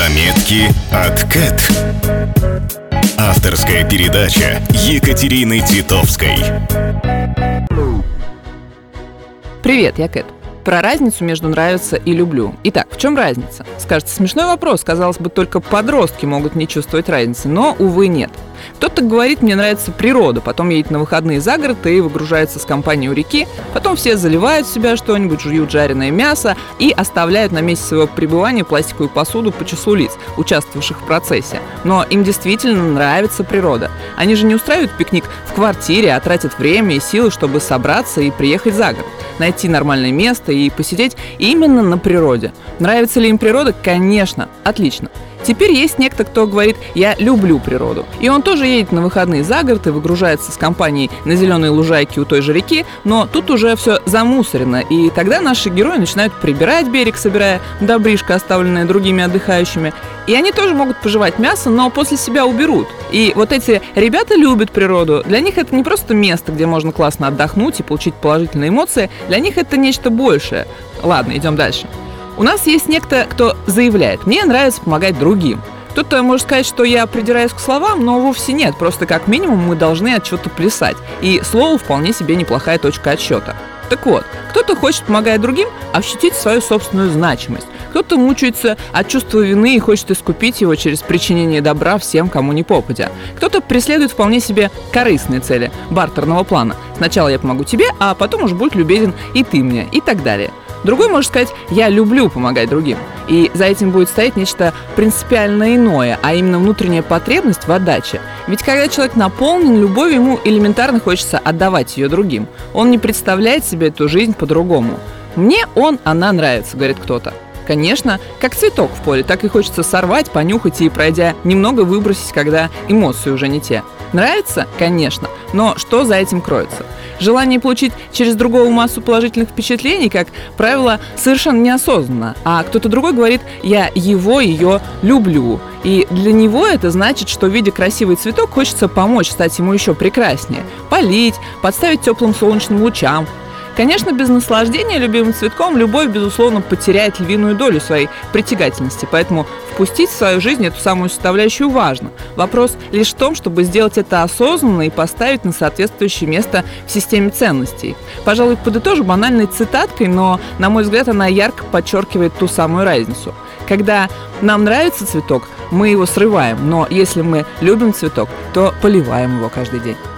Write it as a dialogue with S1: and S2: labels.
S1: Заметки от Кэт. Авторская передача Екатерины Титовской.
S2: Привет, я Кэт. Про разницу между нравится и люблю. Итак, в чем разница? Скажется, смешной вопрос. Казалось бы, только подростки могут не чувствовать разницы, но, увы, нет. Кто-то говорит, мне нравится природа, потом едет на выходные за город и выгружается с компанией у реки, потом все заливают в себя что-нибудь, жуют жареное мясо и оставляют на месте своего пребывания пластиковую посуду по числу лиц, участвовавших в процессе. Но им действительно нравится природа. Они же не устраивают пикник в квартире, а тратят время и силы, чтобы собраться и приехать за город, найти нормальное место и посидеть именно на природе. Нравится ли им природа? Конечно, отлично. Теперь есть некто, кто говорит «я люблю природу». И он тоже едет на выходные за город и выгружается с компанией на зеленые лужайки у той же реки, но тут уже все замусорено, и тогда наши герои начинают прибирать берег, собирая добришко, оставленное другими отдыхающими. И они тоже могут пожевать мясо, но после себя уберут. И вот эти ребята любят природу. Для них это не просто место, где можно классно отдохнуть и получить положительные эмоции. Для них это нечто большее. Ладно, идем дальше. У нас есть некто, кто заявляет: «Мне нравится помогать другим». Кто-то может сказать, что я придираюсь к словам, но вовсе нет. Просто как минимум мы должны от чего-то плясать. И слово вполне себе неплохая точка отсчета. Так вот, кто-то хочет, помогая другим, ощутить свою собственную значимость. Кто-то мучается от чувства вины и хочет искупить его через причинение добра всем, кому ни попадя. Кто-то преследует вполне себе корыстные цели, бартерного плана. Сначала я помогу тебе, а потом уж будь любезен и ты мне, и так далее. Другой может сказать: «Я люблю помогать другим». И за этим будет стоять нечто принципиально иное, а именно внутренняя потребность в отдаче. Ведь когда человек наполнен любовью, ему элементарно хочется отдавать ее другим. Он не представляет себе эту жизнь по-другому. «Мне она нравится», — говорит кто-то. Конечно, как цветок в поле, так и хочется сорвать, понюхать и, пройдя немного, выбросить, когда эмоции уже не те. Нравится? Конечно. Но что за этим кроется? Желание получить через другого массу положительных впечатлений, как правило, совершенно неосознанно. А кто-то другой говорит: «Я ее люблю». И для него это значит, что, видя красивый цветок, хочется помочь стать ему еще прекраснее. Полить, подставить теплым солнечным лучам. Конечно, без наслаждения любимым цветком любовь, безусловно, потеряет львиную долю своей притягательности, поэтому впустить в свою жизнь эту самую составляющую важно. Вопрос лишь в том, чтобы сделать это осознанно и поставить на соответствующее место в системе ценностей. Пожалуй, подытожу банальной цитаткой, но, на мой взгляд, она ярко подчеркивает ту самую разницу. Когда нам нравится цветок, мы его срываем, но если мы любим цветок, то поливаем его каждый день.